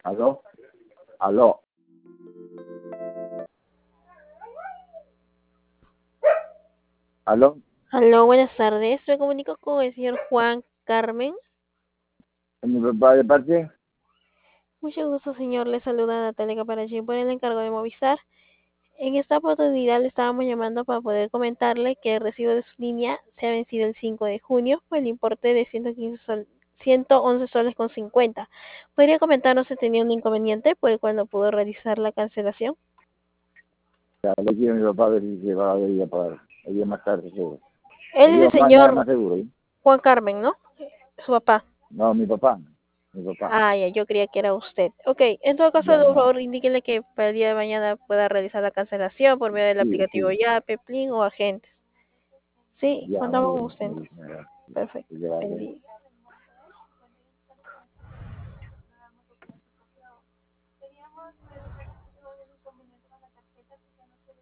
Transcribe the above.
¿Aló? ¿Aló? ¿Aló? Aló, buenas tardes. Me comunico con el señor Juan Carmen. ¿Mi papá de parte? Mucho gusto, señor. Le saluda Natalia Caparachín por el encargo de Movistar. En esta oportunidad le estábamos llamando para poder comentarle que el recibo de su línea se ha vencido el 5 de junio por el importe de 111 soles con 50. ¿Podría comentarnos si tenía un inconveniente por el cual no pudo realizar la cancelación? Ya, le quiero a mi papá a ver si se va a ir a pagar. El día más tarde, seguro. Él El es día el mañana señor más seguro, ¿eh? Juan Carmen, ¿no? Su papá. No, mi papá. Mi papá. Ah, ya, yo creía que era usted. Ok, en todo caso, Ya, por no. favor, indíquenle que para el día de mañana pueda realizar la cancelación por medio del Sí, aplicativo sí. Yape, Plin o agentes. Sí, Ya, contamos muy con bien. usted. Muchísimas gracias. Perfecto. Gracias. Bendiga.